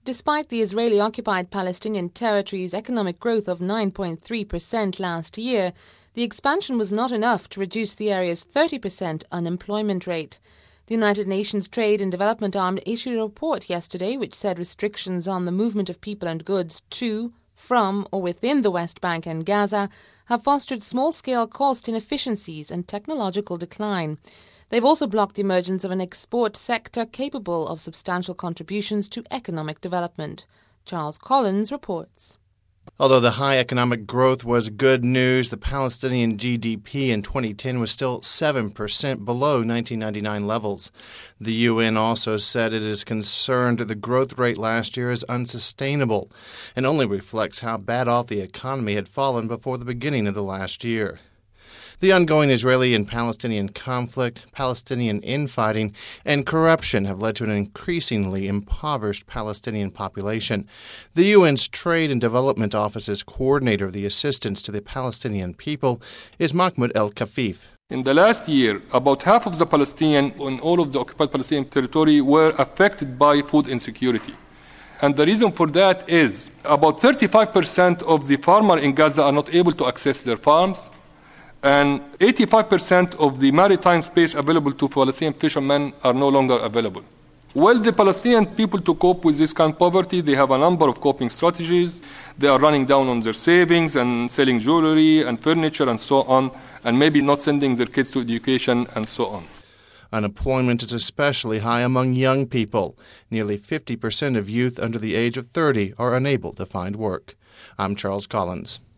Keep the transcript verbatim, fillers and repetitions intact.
Despite the Israeli-occupied Palestinian territory's economic growth of nine point three percent last year, the expansion was not enough to reduce the area's thirty percent unemployment rate. The United Nations Trade and Development Arm issued a report yesterday which said restrictions on the movement of people and goods to, from or within the West Bank and Gaza have fostered small-scale cost inefficiencies and technological decline. They've also blocked the emergence of an export sector capable of substantial contributions to economic development. Charles Collins reports. Although the high economic growth was good news, the Palestinian G D P in twenty ten was still seven percent below nineteen ninety-nine levels. The U N also said it is concerned the growth rate last year is unsustainable and only reflects how bad off the economy had fallen before the beginning of the last year. The ongoing Israeli and Palestinian conflict, Palestinian infighting, and corruption have led to an increasingly impoverished Palestinian population. The U N's Trade and Development Office's coordinator of the assistance to the Palestinian people is Mahmoud El-Kafif. In the last year, about half of the Palestinians in all of the occupied Palestinian territory were affected by food insecurity. And the reason for that is about thirty-five percent of the farmers in Gaza are not able to access their farms. And eighty-five percent of the maritime space available to Palestinian fishermen are no longer available. Well, the Palestinian people, to cope with this kind of poverty, they have a number of coping strategies. They are running down on their savings and selling jewelry and furniture and so on, and maybe not sending their kids to education and so on. Unemployment is especially high among young people. Nearly fifty percent of youth under the age of thirty are unable to find work. I'm Charles Collins.